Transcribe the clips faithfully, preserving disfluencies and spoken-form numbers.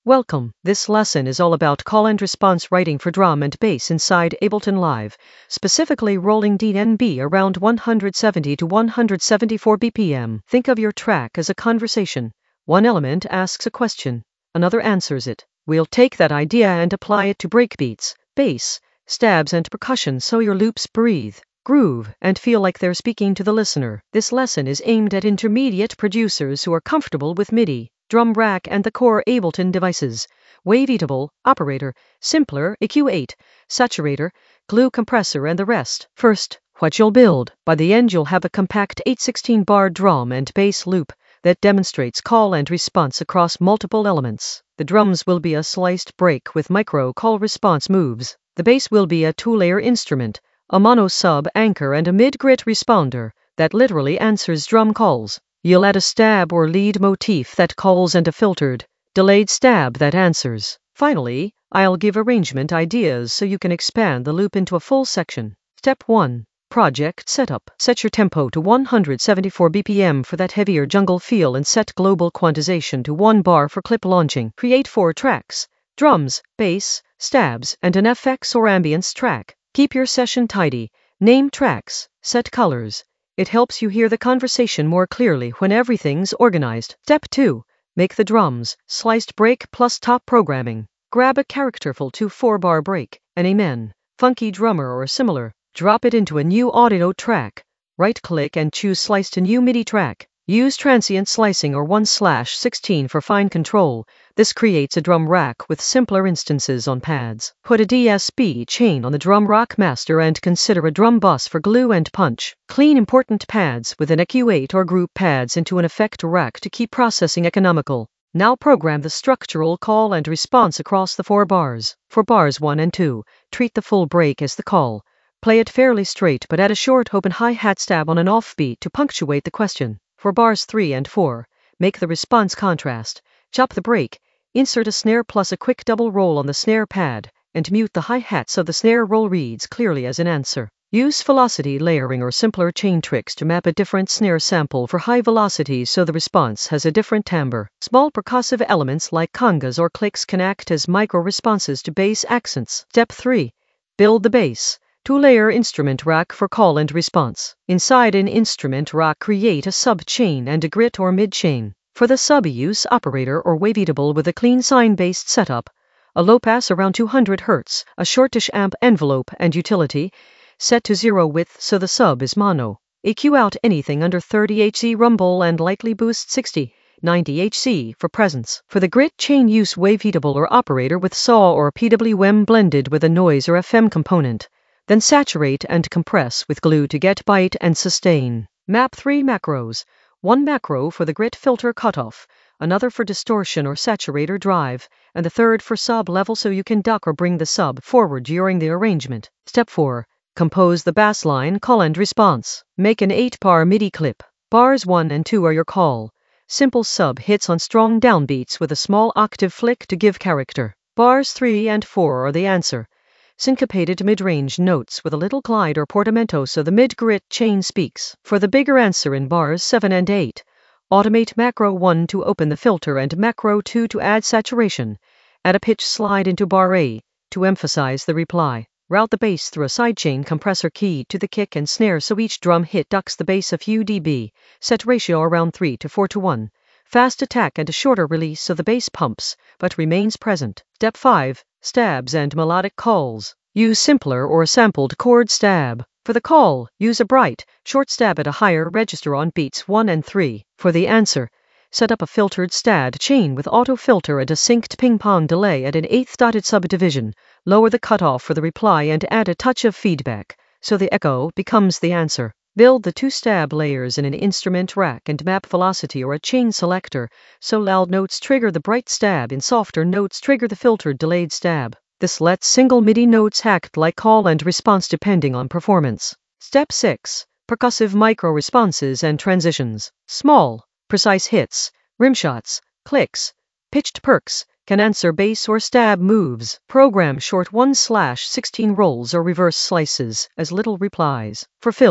Welcome. This lesson is all about call and response writing for drum and bass inside Ableton Live, specifically rolling D N B around one hundred seventy to one hundred seventy-four B P M. Think of your track as a conversation. One element asks a question, another answers it. We'll take that idea and apply it to breakbeats, bass, stabs and percussion so your loops breathe, groove, and feel like they're speaking to the listener. This lesson is aimed at intermediate producers who are comfortable with MIDI, drum rack and the core Ableton devices, waveatable, operator, simpler, E Q eight, saturator, glue compressor and the rest. First, what you'll build. By the end you'll have a compact eight sixteen bar drum and bass loop that demonstrates call and response across multiple elements. The drums will be a sliced break with micro call response moves. The bass will be a two-layer instrument, a mono sub anchor and a mid-grit responder that literally answers drum calls. You'll add a stab or lead motif that calls and a filtered, delayed stab that answers. Finally, I'll give arrangement ideas so you can expand the loop into a full section. Step one. Project Setup. Set your tempo to one hundred seventy-four B P M for that heavier jungle feel and set global quantization to one bar for clip launching. Create four tracks: drums, bass, stabs, and an F X or ambience track. Keep your session tidy. Name tracks. Set colors. It helps you hear the conversation more clearly when everything's organized. Step two. Make the drums, sliced break plus top programming. Grab a characterful two four bar break, an amen, funky drummer or similar. Drop it into a new audio track. Right-click and choose Slice to New MIDI track. Use transient slicing or one slash sixteen for fine control. This creates a drum rack with simpler instances on pads. Put a D S P chain on the drum rack master and consider a drum bus for glue and punch. Clean important pads with an E Q eight or group pads into an effect rack to keep processing economical. Now program the structural call and response across the four bars. For bars one and two, treat the full break as the call. Play it fairly straight but add a short open hi-hat stab on an offbeat to punctuate the question. For bars three and four, make the response contrast. Chop the break, insert a snare plus a quick double roll on the snare pad, and mute the hi-hat so the snare roll reads clearly as an answer. Use velocity layering or simpler chain tricks to map a different snare sample for high velocity so the response has a different timbre. Small percussive elements like congas or clicks can act as micro-responses to bass accents. Step three. Build the bass. Two-layer instrument rack for call and response. Inside an instrument rack, create a sub-chain and a grit or mid-chain. For the sub, use operator or waveatable with a clean sine-based setup, a low pass around two hundred hertz, a shortish amp envelope and utility, set to zero width so the sub is mono. E Q out anything under thirty hertz rumble and lightly boost sixty, ninety hertz for presence. For the grit chain, use waveatable or operator with saw or P W M blended with a noise or F M component. Then saturate and compress with glue to get bite and sustain. Map three macros. One macro for the grit filter cutoff, another for distortion or saturator drive, and the third for sub level so you can duck or bring the sub forward during the arrangement. Step four. Compose the bass line call and response. Make an eight bar MIDI clip. Bars one and two are your call. Simple sub hits on strong downbeats with a small octave flick to give character. Bars three and four are the answer. Syncopated mid-range notes with a little glide or portamento so the mid-grit chain speaks. For the bigger answer in bars seven and eight, automate macro one to open the filter and macro two to add saturation. Add a pitch slide into bar A to emphasize the reply. Route the bass through a sidechain compressor key to the kick and snare so each drum hit ducks the bass a few dB. Set ratio around three to four to one. Fast attack and a shorter release so the bass pumps but remains present. Step five. Stabs and melodic calls. Use simpler or sampled chord stab. For the call, use a bright, short stab at a higher register on beats one and three. For the answer, set up a filtered stab chain with auto filter and a synced ping-pong delay at an eighth dotted subdivision. Lower the cutoff for the reply and add a touch of feedback, so the echo becomes the answer. Build the two stab layers in an instrument rack and map velocity or a chain selector, so loud notes trigger the bright stab and softer notes trigger the filtered delayed stab. This lets single MIDI notes act like call and response depending on performance. Step six. Percussive micro-responses and transitions. Small, precise hits, rimshots, clicks, pitched perks, can answer bass or stab moves. Program short one slash sixteen rolls or reverse slices as little replies. For fills,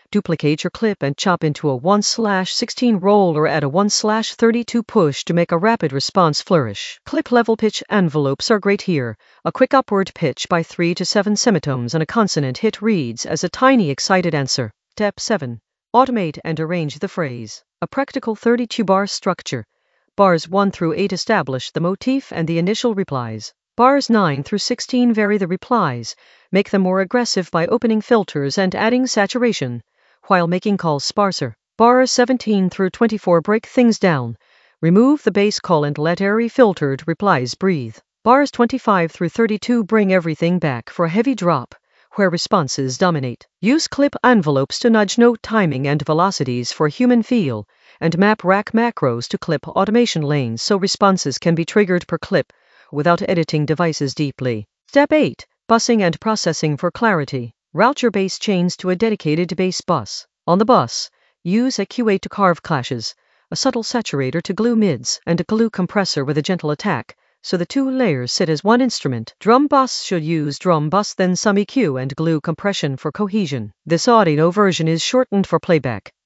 Duplicate your clip and chop into a one sixteen roll or add a one thirty-two push to make a rapid response flourish. Clip level pitch envelopes are great here. A quick upward pitch by three to seven semitones and a consonant hit reads as a tiny excited answer. Step seven. Automate and arrange the phrase. A practical thirty-two bar structure. Bars one through eight establish the motif and the initial replies. Bars nine through sixteen vary the replies. Make them more aggressive by opening filters and adding saturation, while making calls sparser. Bars seventeen through twenty-four break things down. Remove the bass call and let airy filtered replies breathe. Bars twenty-five through thirty-two bring everything back for a heavy drop, where responses dominate. Use clip envelopes to nudge note timing and velocities for human feel, and map rack macros to clip automation lanes so responses can be triggered per clip without editing devices deeply. Step eight. Busing and processing for clarity. Route your bass chains to a dedicated bass bus. On the bus, use a Q eight to carve clashes, a subtle saturator to glue mids, and a glue compressor with a gentle attack, so the two layers sit as one instrument. Drum bus should use drum bus then some E Q and glue compression for cohesion. This audio version is shortened for playback.